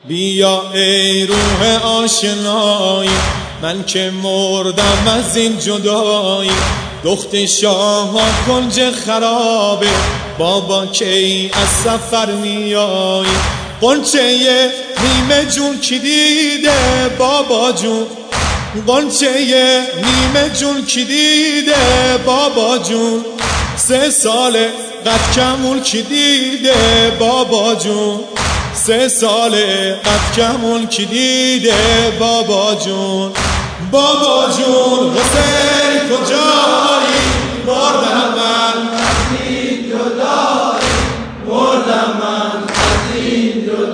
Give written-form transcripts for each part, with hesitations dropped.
بیا ای روح آشنایی، من که مردم از این جدایی. دخت شاه ها کنج خرابه، بابا کی از سفر میایی؟ قنچه نیمه جون کی دیده بابا جون؟ قنچه نیمه جون کی دیده بابا جون؟ 3 ساله قد کمون کی دیده بابا جون؟ 3 ساله قد کمون کی دیده بابا جون؟ بابا جون حسین کجایی؟ مردم من از این جدایی، مردم من از این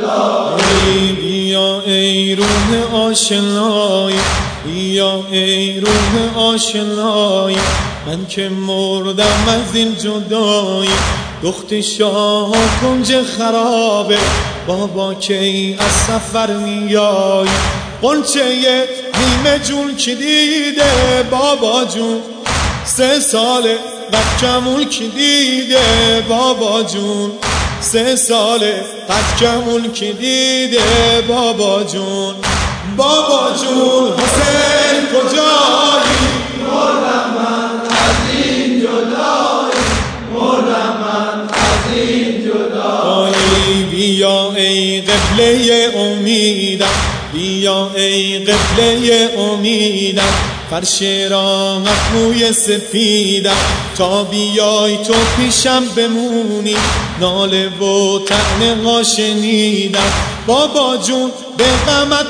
جدایی. بیا ای روح آشنایی، بیا ای روح آشنایی، من که مردم از این جدایی. دخت شاه کنج خرابه، بابا کی از سفر میایی؟ قنچه نیمه جون کی دیده بابا جون؟ 3 ساله قد کمون کی دیده بابا جون؟ 3 ساله قد کمون کی دیده بابا جون؟ بابا جون حسین کجایی؟ مردم من از این جدایی، مردم من از این جدایی. بیا ای قبله امیدم، بیا ای قبله امیدم، فرش راحت موی سفیدم. تا بیای تو پیشم بمونی، ناله و طعنه ها شنیدم. بابا جون به غمت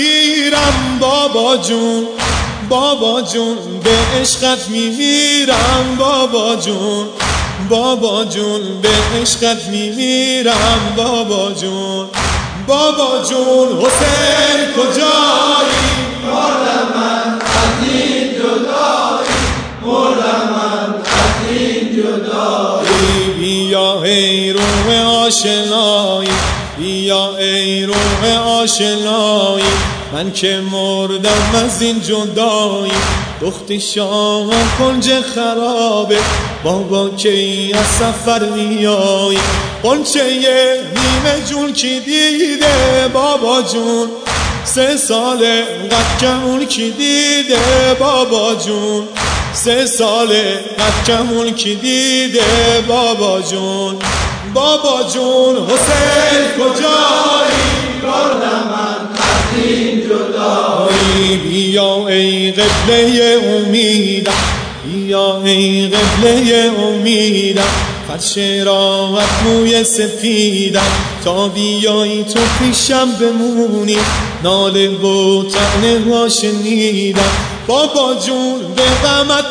اسیرم بابا جون، بابا جون به عشقت میمیرم بابا جون، بابا جون به عشقت میمیرم بابا جون. بابا جون حسین کجایی؟ مردم من از این جدایی، مردم من از این جدایی. بیا ای روح آشنایی، بیا ای روح آشنایی، من که مردم از این جدایی. دخت شاه کنج خرابه، بابا کی از سفر میایی؟ قنچه نیمه جون کی دیده بابا جون؟ 3 ساله قد کمون کی دیده بابا جون؟ 3 ساله قد کمون کی دیده بابا جون؟ بابا جون حسین کجایی؟ مردم من از این جدایی. بیا ای قبله امیدم، بیا ای قبله امیدم، فرش راحت موی سفیدم. تا بیایی تو پیشم بمونی، ناله و طعنه ها شنیدم. بابا جون به غمت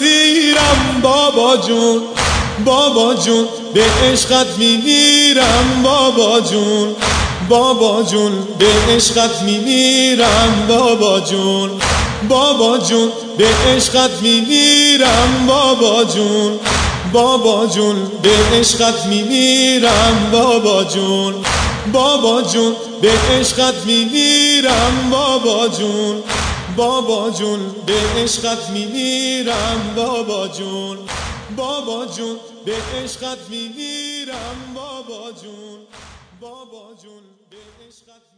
اسیرم بابا جون، بابا جون به عشقت میمیرم بابا جون، بابا جون به عشقت میمیرم بابا جون، بابا جون به عشقت میمیرم بابا جون، بابا جون به عشقت میمیرم بابا جون، بابا جون به عشقت میمیرم بابا جون، بابا جون به عشقت میمیرم بابا جون، بابا جون به عشقت میمیرم بابا جون، بابا جون به عشقت